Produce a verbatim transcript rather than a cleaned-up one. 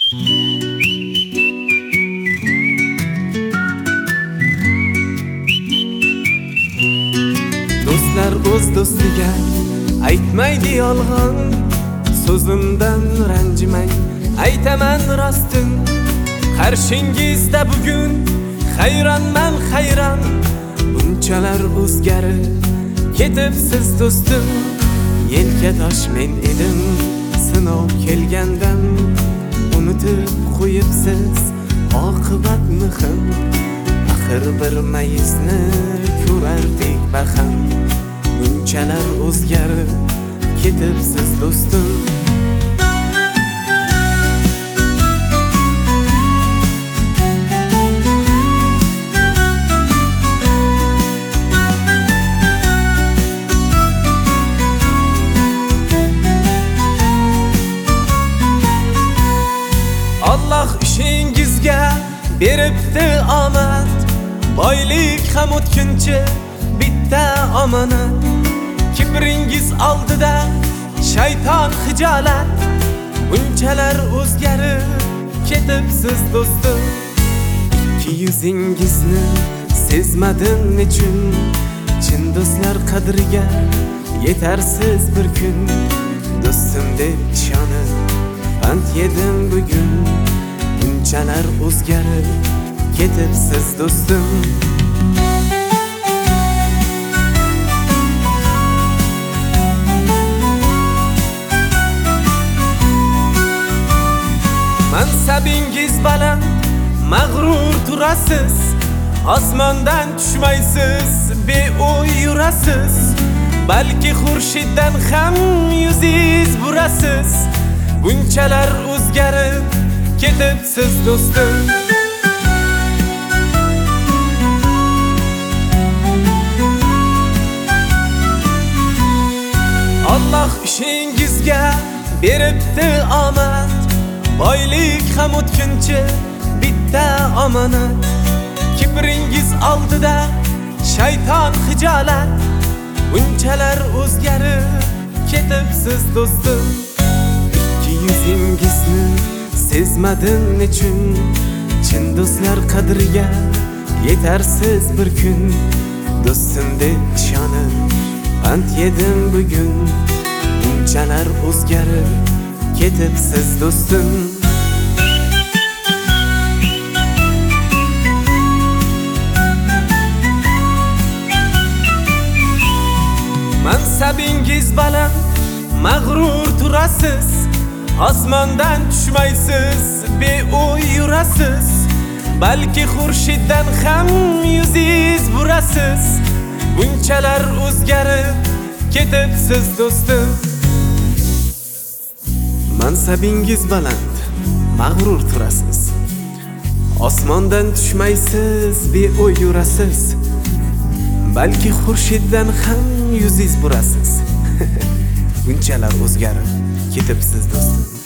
Do'stlar o'z do'stiga aytmaydi yolg'on, so'zimdan ranjimang, aytaman rostin. Qarshingizda bugun hayronman hayron, bunchalar o'zgarib ketibsiz do'stim. Yelkatosh men edim sinov kelgandan, unutib qo'yibsiz oqibat muhim. Axir bir mayizni ko'rardik baham, bunchalar o'zgarib ketibsiz do'stim. Alloh ishingizga beribdi omad, boylik ham o'tkinchi bitta omonat. Kibringiz oldida shayton hijolat, bunchalar o'zgarib ketibsiz do'stim. Ikki yuzingizni sezmadim nechun, chin do'stlar qadriga yetarsiz bir kun. Do'stim deb ishonib pand yedim bugun, bunchalar o'zgarib ketibsiz do'stim. Mansabingiz baland, mag'rur turasiz, osmondan tushmaysiz, beo'y yurasiz. Balki xurshiddan ham yuziz burasiz, bunchalar o'zgarib ketibsiz do'stim. Alloh ishingizga beribdi omad, boylik ham o'tkinchi bitta omonat. Kibringiz oldida shayton hijolat, bunchalar o'zgarib ketibsiz do'stim. Ikki yuzingizni sezmadim nechun, chin do'stlar qadriga yetarsiz bir kun. Do'stim deb ishonib pand yedim bugun, bunchalar o'zgarib ketibsiz do'stim. Mansabingiz baland, mag'rur turasiz, osmondan tushmaysiz, beo'y yurasiz. Balki xurshiddan ham yuziz burasiz, bunchalar o'zgarib ketibsiz do'stim. Mansabingiz baland, mag'rur turasiz, osmondan tushmaysiz, beo'y yurasiz. Balki xurshiddan ham yuziz burasiz, bunchalar o'zgarib ketibsiz do'stim.